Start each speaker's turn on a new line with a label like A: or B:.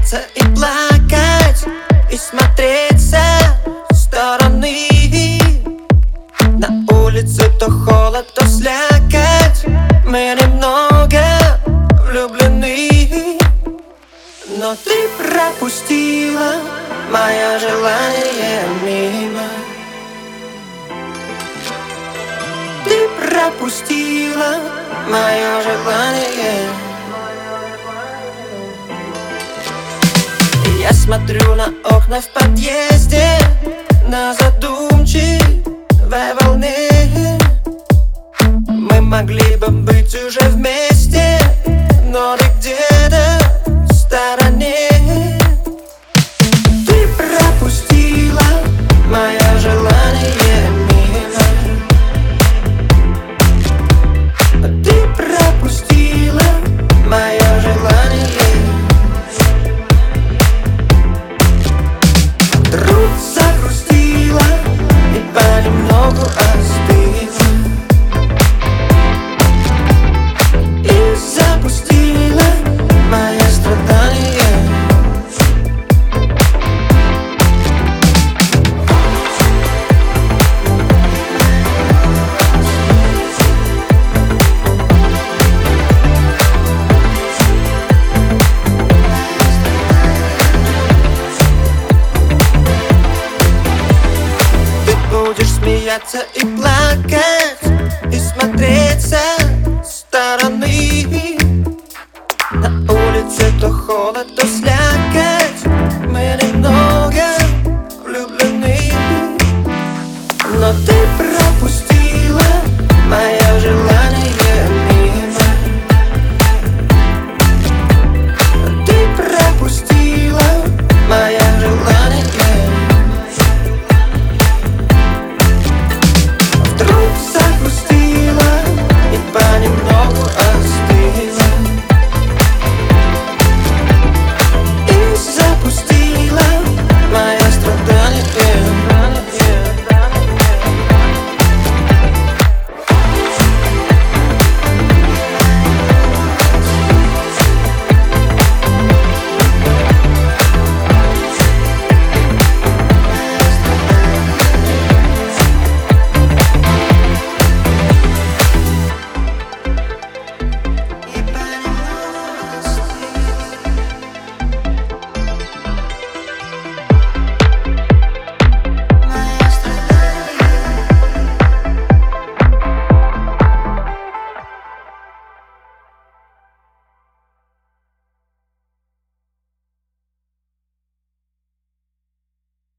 A: смеяться и плакать, и смотреть со стороны. На улице то холод, то слякоть, мы немного влюблены. Но ты пропустила мое желание мимо. Ты пропустила мое желание. Я смотрю на окна в подъезде, на задумчивой волне. Мы могли бы быть уже вместе, но ты где-то в стороне. Ты пропустила мое желание мимо. Ты пропустила мое желание. Вдруг загрустила и понемногу остыла, и запустила мое страдание. Будешь смеяться и плакать, и смотреть со стороны. На улице то холод, то слякоть, мы немного влюблены. Но ты пропустила мое